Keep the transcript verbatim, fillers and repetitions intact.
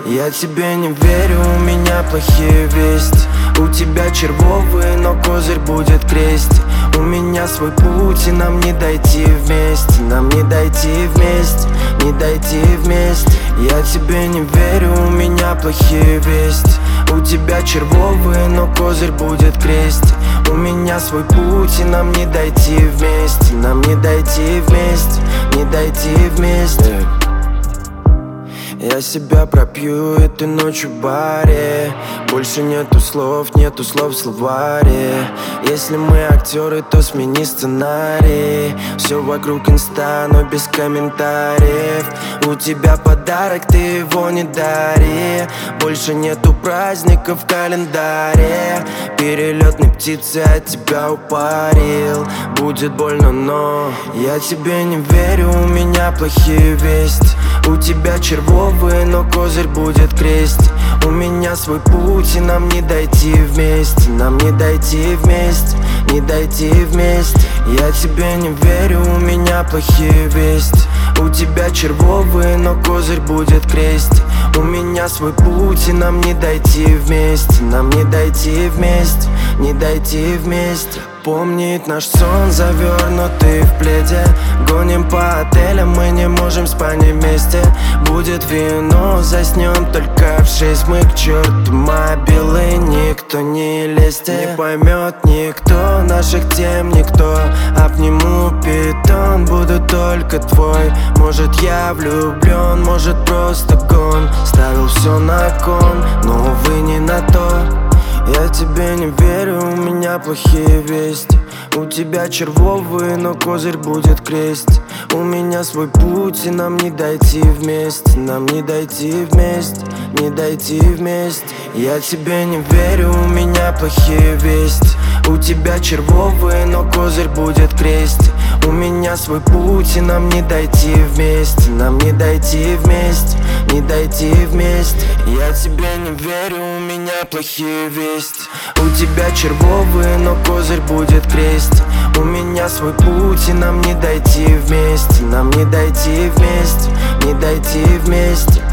Я тебе не верю, у меня плохие вести. У тебя червовый, но козырь будет крести. У меня свой путь, и нам не дойти вместе. Нам не дойти вместе, не дойти вместе. Я тебе не верю, у меня плохие вести. У тебя червовый, но козырь будет крести. У меня свой путь, и нам не дойти вместе. Нам не дойти вместе, не дойти вместе. Я себя пропью этой ночью в баре. Больше нету слов, нету слов в словаре. Если мы актеры, то смени сценарий. Все вокруг инста, но без комментариев. У тебя подарок, ты его не дари. Больше нету праздников в календаре. Перелетной птицы от тебя упарил. Будет больно, но я тебе не верю, у меня плохие вести. У тебя червовый, но козырь будет крести. У меня свой путь, и нам не дойти вместе. Нам не дойти вместе, не дойти вместе. Я тебе не верю, у меня плохие вести. У тебя червовый, но козырь будет крести. У меня свой путь, и нам не дойти вместе. Нам не дойти вместе, не дойти вместе. Помнит наш сон, завернутый в пледе. Гоним по отелям, мы не можем спать вместе. Будет вино, заснем только в шесть. Мы к черту мобилы, никто не лезьте. Не поймет никто наших тем, никто. Обниму питон, буду только твой. Может я влюблен, может просто гон. Ставил все на кон, но увы не на то. Я тебе не верю, у меня плохие вести. У тебя червовый, но козырь будет крести. У меня свой путь, и нам не дойти вместе. Нам не дойти вместе, не дойти вместе. Я тебе не верю, у меня плохие вести. У тебя червовый, но козырь будет крести. У меня свой путь, и нам не дойти вместе. Нам не дойти вместе, не дойти вместе. Я тебе не верю, у меня плохие вести. У тебя червовый, но козырь будет крести. У меня свой путь, и нам не дойти вместе. Нам не дойти вместе, не дойти вместе.